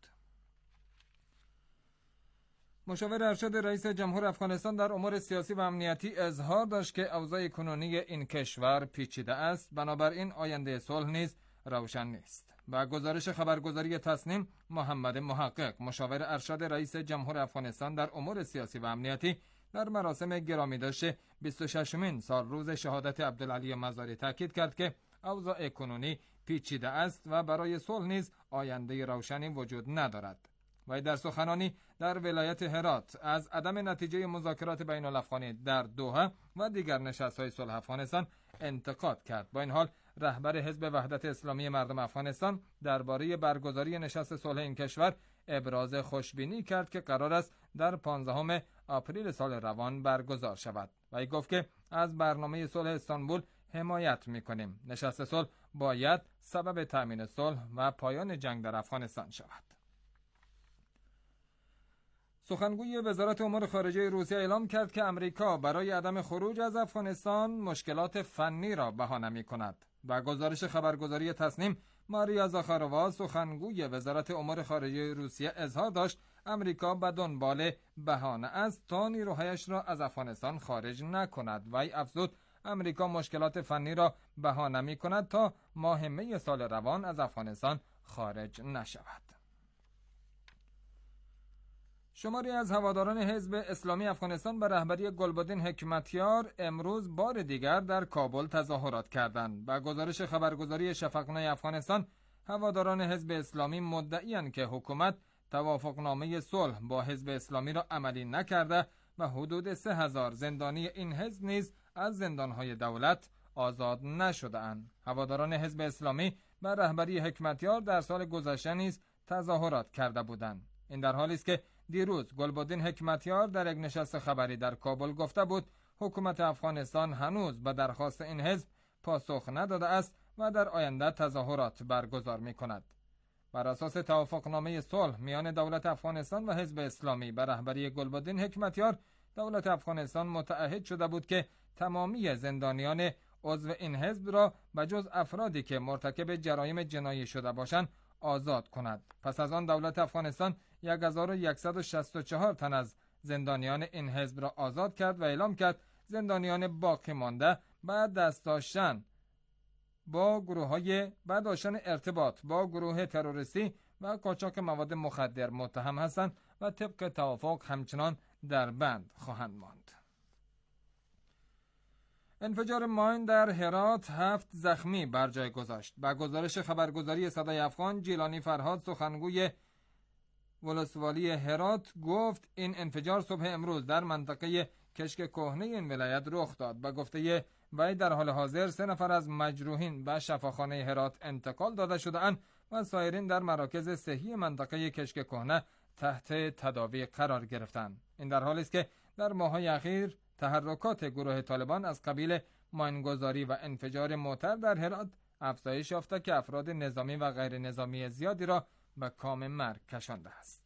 مشاور ارشد رئیس جمهور افغانستان در امور سیاسی و امنیتی اظهار داشت که اوضاع کنونی این کشور پیچیده است، بنابراین آینده صلح نیز روشن نیست. با گزارش خبرگزاری تصنیم، محمد محقق مشاور ارشد رئیس جمهور افغانستان در امور سیاسی و امنیتی در مراسم گرامی داشته 26مین سال روز شهادت عبدالعلی مزاری تاکید کرد که اوضاع کنونی پیچیده است و برای صلح نیز آینده روشنی وجود ندارد. و در سخنانی در ولایت هرات از عدم نتیجه مذاکرات بین الافغانی در دوحه و دیگر نشست‌های صلح افغانستان انتقاد کرد. با این حال رهبر حزب وحدت اسلامی مردم افغانستان درباره برگزاری نشست صلح این کشور ابراز خوشبینی کرد که قرار است در 15 آپریل سال روان برگزار شود. و گفت که از برنامه صلح استانبول حمایت می‌کنیم. نشست صلح باید سبب تأمین صلح و پایان جنگ در افغانستان شود. سخنگوی وزارت امور خارجه روسیه اعلام کرد که امریکا برای عدم خروج از افغانستان مشکلات فنی را بهانه می‌کند. با گزارش خبرگزاری تصنیم، ماریا زاخاروا سخنگوی وزارت امور خارجه روسیه اظهار داشت امریکا به دنبال بهانه است تا نیروهایش را از افغانستان خارج نکند. وی افزود امریکا مشکلات فنی را بهانه می کند تا ماه می سال روان از افغانستان خارج نشود. شماری از هواداران حزب اسلامی افغانستان به رهبری گلبدین حکمتیار امروز بار دیگر در کابل تظاهرات کردند. با گزارش خبرگزاری شفقنامه افغانستان، هواداران حزب اسلامی مدعی‌اند که حکومت توافقنامه صلح با حزب اسلامی را عملی نکرده و حدود 3000 زندانی این حزب نیز از زندانهای دولت آزاد نشده‌اند. هواداران حزب اسلامی به رهبری حکمتیار در سال گذشته نیز تظاهرات کرده بودند. این در حالی است که دیروز گلبدین حکمتیار در یک نشست خبری در کابل گفته بود حکومت افغانستان هنوز به درخواست این حزب پاسخ نداده است و در آینده تظاهرات برگزار می کند. بر اساس توافقنامه صلح میان دولت افغانستان و حزب اسلامی به رهبری گلبدین حکمتیار، دولت افغانستان متعهد شده بود که تمامی زندانیان عضو این حزب را به جز افرادی که مرتکب جرایم جنایی شده باشند آزاد کند. پس از آن دولت افغانستان 1164 تن از زندانیان این حزب را آزاد کرد و اعلام کرد زندانیان باقی مانده بعد داشتن ارتباط با گروه تروریستی و قاچاق مواد مخدر متهم هستند و طبق توافق همچنان در بند خواهند ماند. انفجار ماین در هرات 7 زخمی بر جای گذاشت. با گزارش خبرگزاری صدای افغان، جیلانی فرهاد سخنگوی ولسوالی هرات گفت این انفجار صبح امروز در منطقه کشک کهنه این ولایت رخ داد. با گفته وی در حال حاضر 3 نفر از مجروحین به شفاخانه هرات انتقال داده شده‌اند و سایرین در مراکز صحی منطقه کشک کهنه تحت تداوی قرار گرفتند. این در حالی است که در ماه‌های اخیر تحرکات گروه طالبان از قبیل ماینگذاری و انفجار موتر در هرات افزایش یافته که افراد نظامی و غیر نظامی زیادی را به کام مرگ کشانده است.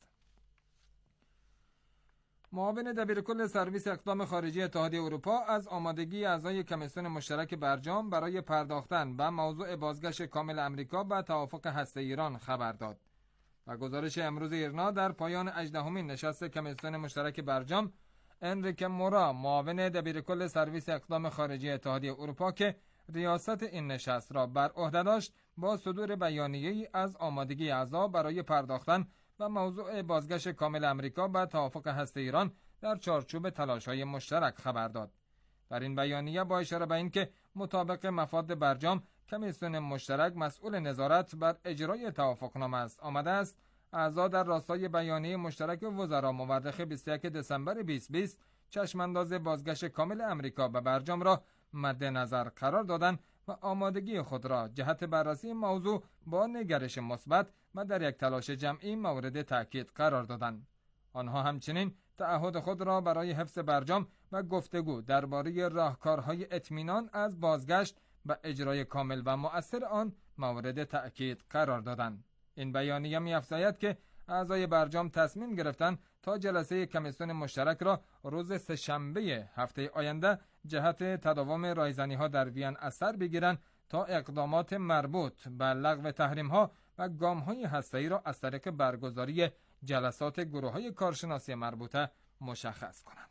معاون دبیرکل سرویس اقدام خارجی اتحادیه اروپا از آمادگی اعضای کمیسیون مشترک برجام برای پرداختن به موضوع بازگشت کامل امریکا به توافق هسته ایران خبر داد. و گزارش امروز ایرنا در پایان 18مین نشست کمیسیون مشترک برجام، انریکه مورا معاون دبیرکل سرویس اقدام خارجی اتحادیه اروپا که ریاست این نشست را بر عهده داشت، با صدور بیانیه‌ای از آمادگی اعضا برای پرداختن و موضوع بازگشت کامل امریکا به توافق هسته ایران در چارچوب تلاش‌های مشترک خبر داد. در این بیانیه با اشاره به اینکه مطابق مفاد برجام کمیسیون مشترک مسئول نظارت بر اجرای توافقنامه است، آمده است اعضا در راستای بیانیه مشترک وزرا مورخ 21 دسامبر 2020 چشمانداز بازگشت کامل امریکا به برجام را مد نظر قرار دادند و آمادگی خود را جهت بررسی موضوع با نگرش مثبت و در یک تلاش جمعی مورد تأکید قرار دادند. آنها همچنین تعهد خود را برای حفظ برجام و گفتگو درباره راهکارهای اطمینان از بازگشت به اجرای کامل و مؤثر آن مورد تأکید قرار دادند. این بیانیه می‌افزاید که اعضای برجام تصمیم گرفتند تا جلسه کمیسیون مشترک را روز سه‌شنبه هفته آینده جهت تداوم رایزنی‌ها در وین از سر بگیرند تا اقدامات مربوط به لغو تحریم‌ها و گام‌های هسته‌ای را از طریق برگزاری جلسات گروه‌های کارشناسی مربوطه مشخص کنند.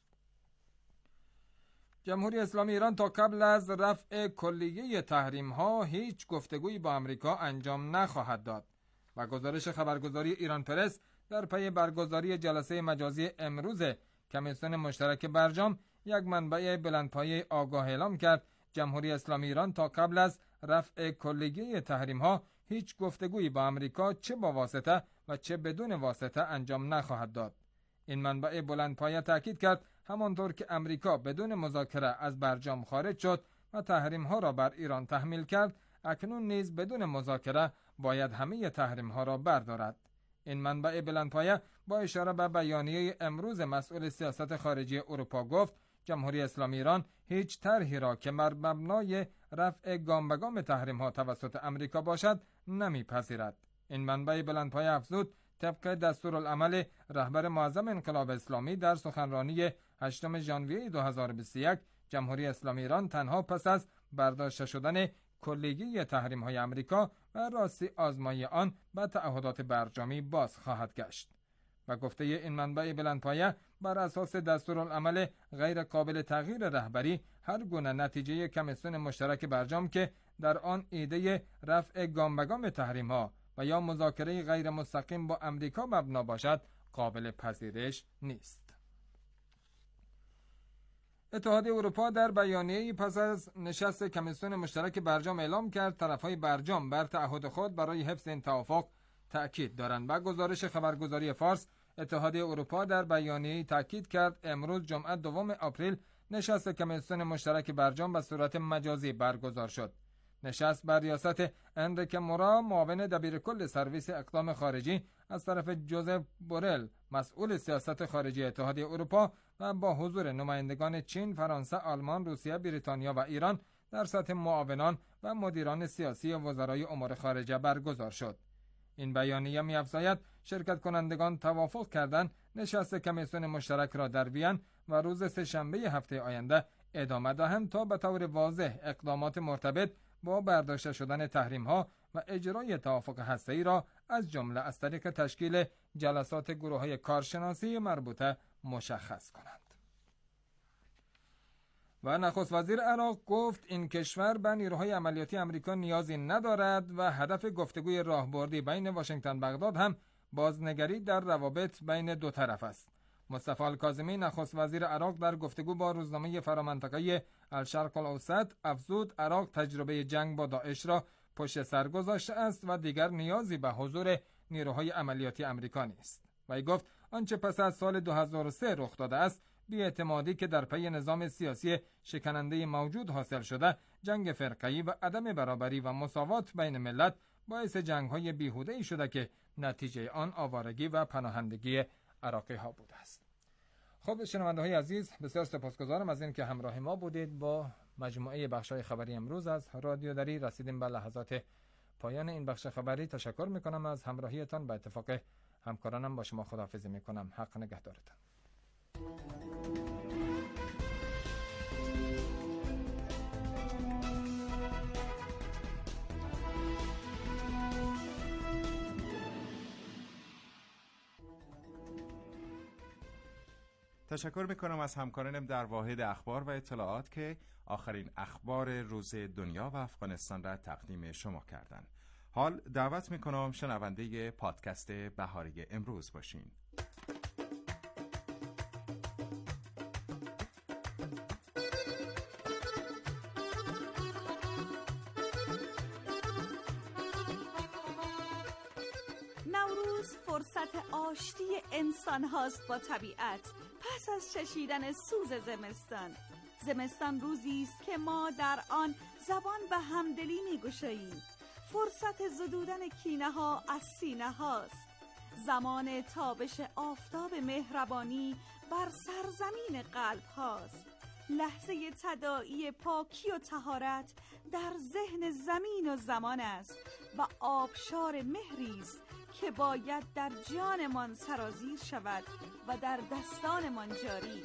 جمهوری اسلامی ایران تا قبل از رفع کلیه تحریم‌ها هیچ گفتگویی با آمریکا انجام نخواهد داد. و گزارش خبرگزاری ایران پرس در پی برگزاری جلسه مجازی امروز کمیسیون مشترک برجام، یک منبع بلندپایه آگاه اعلام کرد جمهوری اسلامی ایران تا قبل از رفع کلیه تحریم‌ها هیچ گفتگویی با آمریکا چه با واسطه و چه بدون واسطه انجام نخواهد داد. این منبع بلندپایه تاکید کرد همانطور که آمریکا بدون مذاکره از برجام خارج شد و تحریم‌ها را بر ایران تحمیل کرد، اکنون نیز بدون مذاکره باید همه تحریم‌ها را بردارد. این منبع بلندپایه با اشاره به بیانیه امروز مسئول سیاست خارجی اروپا گفت جمهوری اسلامی ایران هیچ طرحی را که بر مبنای رفع گام به گام تحریم‌ها توسط آمریکا باشد نمی‌پذیرد. این منبع بلندپایه افزود طبق دستورالعمل رهبر معظم انقلاب اسلامی در سخنرانی 8 ژانویه 2021 جمهوری اسلامی ایران تنها پس از برداشته شدن کلیه تحریم‌های آمریکا و راستی آزمایی آن به تعهدات برجامی باز خواهد گشت. و گفته این منبع بلندپایه بر اساس دستورالعمل غیر قابل تغییر رهبری هر گونه نتیجه کمیسیون مشترک برجام که در آن ایده رفع گام به گام تحریم ها و یا مذاکره غیر مستقیم با امریکا مبنا باشد قابل پذیرش نیست. اتحادیه اروپا در بیانیه‌ای پس از نشست کمیسیون مشترک برجام اعلام کرد طرفهای برجام بر تعهد خود برای حفظ این توافق تأکید دارند. با گزارش خبرگزاری فارس، اتحادیه اروپا در بیانیه‌ای تأکید کرد امروز جمعه 2 آپریل نشست کمیسیون مشترک برجام به صورت مجازی برگزار شد. نشست بر ریاست انریک مورا معاون دبیرکل سرویس اقدام خارجی از طرف جوزف بورل مسئول سیاست خارجی اتحادیه اروپا و با حضور نمایندگان چین، فرانسه، آلمان، روسیه، بریتانیا و ایران در سطح معاونان و مدیران سیاسی وزرای امور خارجه برگزار شد. این بیانیه می‌افزاید شرکت کنندگان توافق کردند نشست کمیسیون مشترک را در وین و روز سه‌شنبه هفته آینده ادامه دهند تا به طور واضح اقدامات مرتبط با برداشته شدن تحریم‌ها و اجرای توافق هسته‌ای را از جمله از طریق تشکیل جلسات گروه‌های کارشناسی مربوطه مشخص کنند. و نخست وزیر عراق گفت این کشور به نیروهای عملیاتی آمریکا نیازی ندارد و هدف گفتگوی راهبردی بین واشنگتن بغداد هم بازنگری در روابط بین دو طرف است. مصطفی الکاظمی نخست وزیر عراق در گفتگو با روزنامه فرامنطقه‌ای الشرق الاوسط افزود عراق تجربه جنگ با داعش را پشت سر گذاشته است و دیگر نیازی به حضور نیروهای عملیاتی آمریکا نیست. وی گفت آنچه پس از سال 2003 رخ داده است بی‌اعتمادی که در پی نظام سیاسی شکننده موجود حاصل شده، جنگ فرقه‌ای و عدم برابری و مساوات بین ملت باعث جنگ‌های بیهوده‌ای شده که نتیجه آن آوارگی و پناهندگی عراقی‌ها بوده است. خب شنونده‌های عزیز، بسیار سپاسگزارم از اینکه همراه ما بودید. با مجموعه بخش‌های خبری امروز از رادیو دری رسیدیم به لحظات پایان این بخش خبری. تشکر می‌کنم از همراهیتان. به اتفاق همکارانم با شما خداحافظی می‌کنم. حق نگهدارتان. تشکر میکنم از همکارانم در واحد اخبار و اطلاعات که آخرین اخبار روز دنیا و افغانستان را تقدیم شما کردند. حال دعوت میکنم شنونده پادکست بهاری امروز باشین. نوروز فرصت آشتی انسان هاست با طبیعت پس از چشیدن سوز زمستان. زمستان روزی است که ما در آن زبان به همدلی می‌گشاییم. فرصت زدودن کینه ها از سینه هاست. زمان تابش آفتاب مهربانی بر سرزمین قلب هاست. لحظه تداعی پاکی و طهارت در ذهن زمین و زمان است و آبشار مهری است که باید در جانمان سرازیر شود و در دستانمان جاری.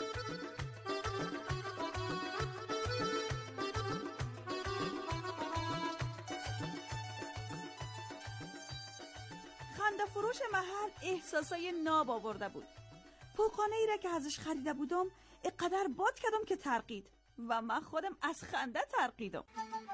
خنده فروش محل احساسای ناب آورده بود. پوکانه ای را که ازش خریده بودم اقدر باد کردم که ترقید و من خودم از خنده ترقیدم.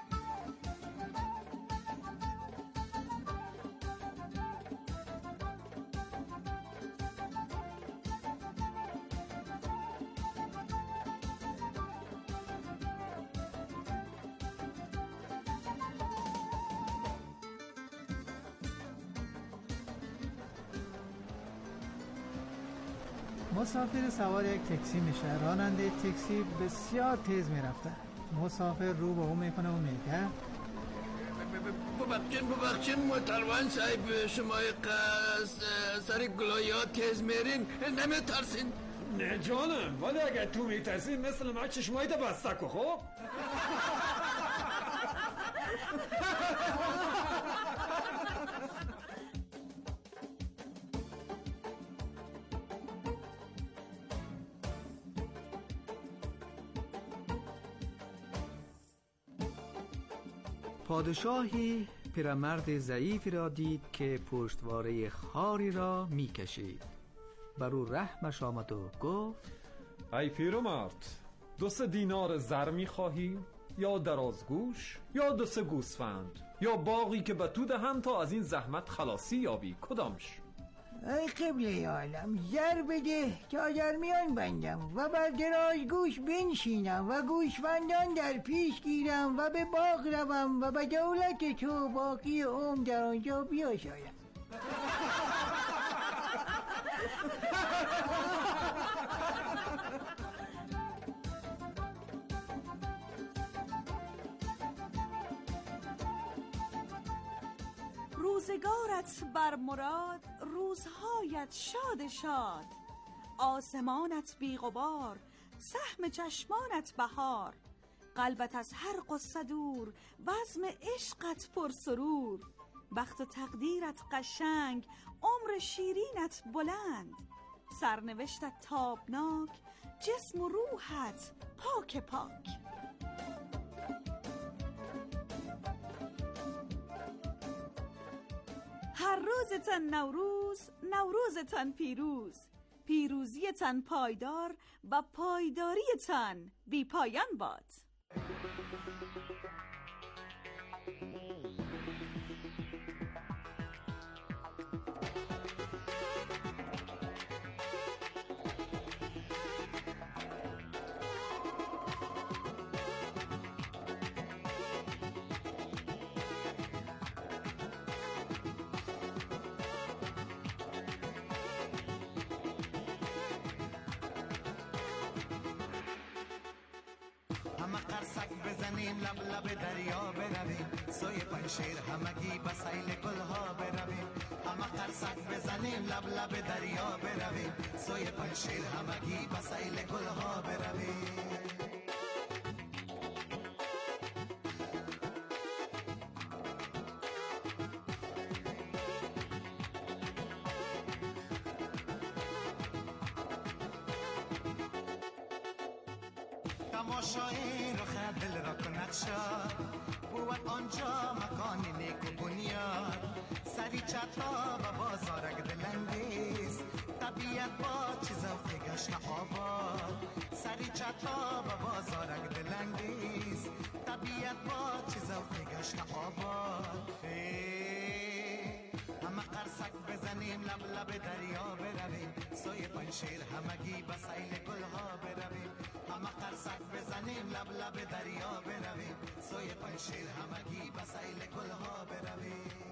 مسافر سوار یک تاکسی میشه. راننده تاکسی بسیار تیز میرفته. مسافر رو به اون میکنه و میگه ببخشین محترم صاحب، شما سر گلایات تیز میرین نمیترسین؟ نه جانم، ولی اگر تو میترسین مثل ما چشمایت بسته که خب. پادشاهی پیرمرد ضعیفی را دید که پشتواره خاری را می‌کشید. بر او رحمش آمد و گفت: ای پیرمرد، 2 دینار زر می‌خواهی یا درازگوش یا 2 گوسفند یا باغی که به تو دهم تا از این زحمت خلاصی یابی؟ کدامش؟ ای قبله عالم، زر بده تا در میان بندم و بر درازگوش بنشینم و گوسفندان در پیش گیرم و به باغ روم و به دولت تو باقی عمر در آنجا بیاشایم. روزگارت بر مراد، روزهایت شاد شاد، آسمانت بی غبار، سهم چشمانت بهار، قلبت از هر غصه دور، بزم عشقت پر سرور، بخت و تقدیرت قشنگ، عمر شیرینت بلند، سرنوشتت تابناک، جسم و روحت پاک پاک. هر روزتان نوروز، نوروزتان پیروز، پیروزیتان پایدار و پایداریتان بی پایان باد. همه قرصک بزنیم لب لب دریا برویم، سوی پنشیر همگی به سیل گلها برویم. همه قرصک بزنیم لب لب دریا برویم، سوی پنشیر همگی به سیل گلها برویم. تماشای رخ دل را کند شاد، بود آنجا مکانی نیک و بنیاد، سری چتا و بازارک دلنگیز، طبیعت با چیز و گشت آباد. سری چتا و بازارک دلنگیز، طبیعت با چیز و گشت آباد. همه قرصک بزنیم لب لب دریا برویم، سوی پنشیر همگی به سیل گلها برویم. همه قرصک بزنیم لب لب دریا برویم، سوی پنشیر همگی به سیل گلها برویم.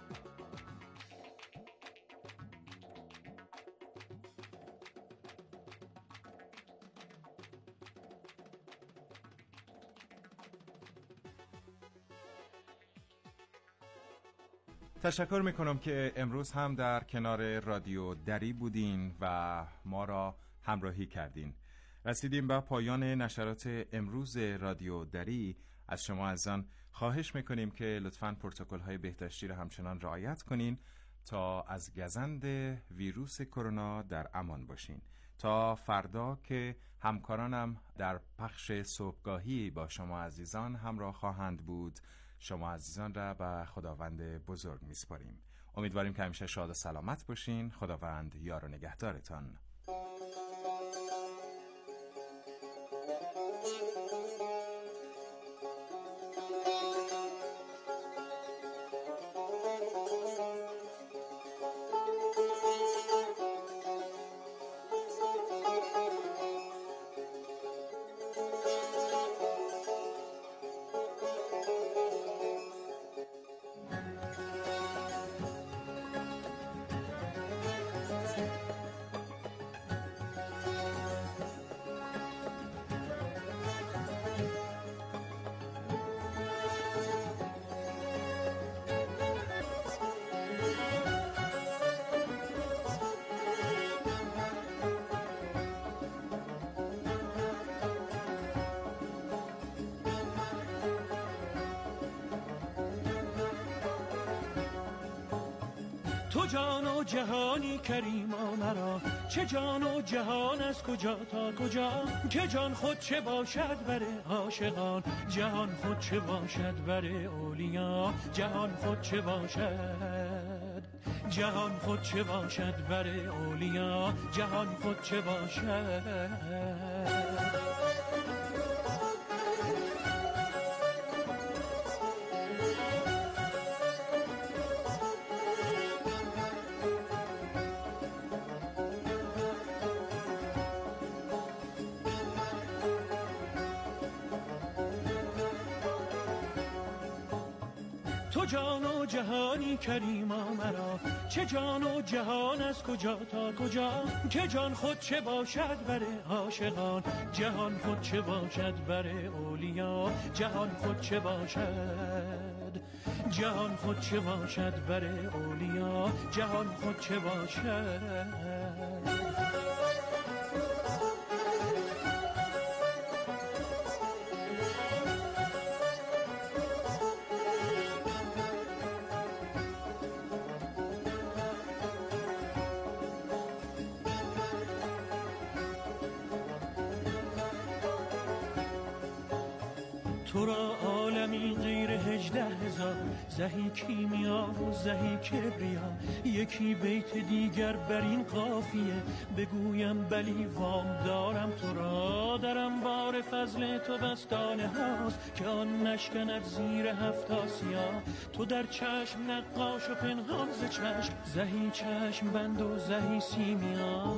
تشکر میکنم که امروز هم در کنار رادیو دری بودین و ما را همراهی کردین. رسیدیم به پایان نشرات امروز رادیو دری. از شما عزیزان خواهش میکنیم که لطفاً پروتکل‌های بهداشتی را همچنان رعایت کنین تا از گزند ویروس کرونا در امان باشین. تا فردا که همکارانم در پخش صبحگاهی با شما عزیزان همراه خواهند بود، شما عزیزان را به خداوند بزرگ میسپاریم. امیدواریم که همیشه شاد و سلامت باشین. خداوند یار و نگهدارتان. جان و جهانی کریما مرا، چه جان و جهان از کجا تا کجا، که جان خود چه باشد بر عاشقان، جهان خود چه باشد بر اولیا، جهان خود چه باشد، جهان خود چه باشد بر اولیا، جهان خود چه باشد. تو جان و جهانی کریما مرا، چه جان و جهان از کجا تا کجا، که جان خود چه باشد بر عاشقان، جهان خود چه باشد بر اولیا، جهان خود چه باشد، جهان خود چه باشد بر اولیا، جهان خود چه باشد. تو را عالمی غیر 18,000 زهی کیمیا و زهی کبریا، یکی بیت دیگر بر این قافیه بگویم بلی وام دارم تو را، درم بار فضل تو بستانه هاست که آن نشکند زیر 7 آسیا، تو در چشم نقاش و پنهان ز چشم، زهی چشم بند و زهی سیمیا.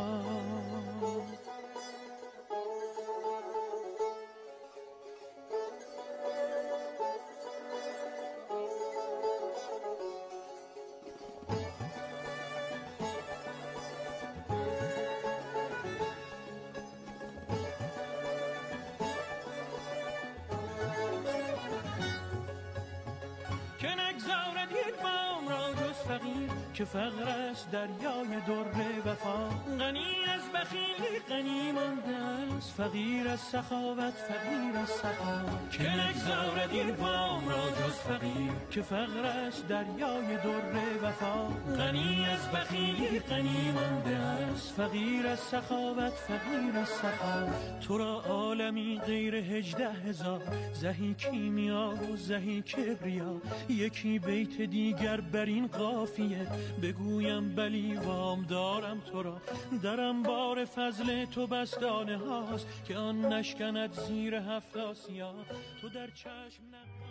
که نگذارد یک وام را جز فقیر، که فقر است دریای در وفا، غنی از بخیلی غنی مانده است، فقیر از سخاوت فقیر از سخا. که نگذارد این وام را جز فقیر، که فقر است دریای در وفا، غنی از بخیلی غنی مانده است، فقیر از سخاوت فقیر از سخا. تو را عالمی غیر 18,000 زهی کیمیا و زهی کبریا، یکی بیت دیگر بر این قافیه بگویم بلی وام دارم تو را، درم بار فضل تو بستانه هاست که آن نشکند زیر 7 آسیا، تو در چشم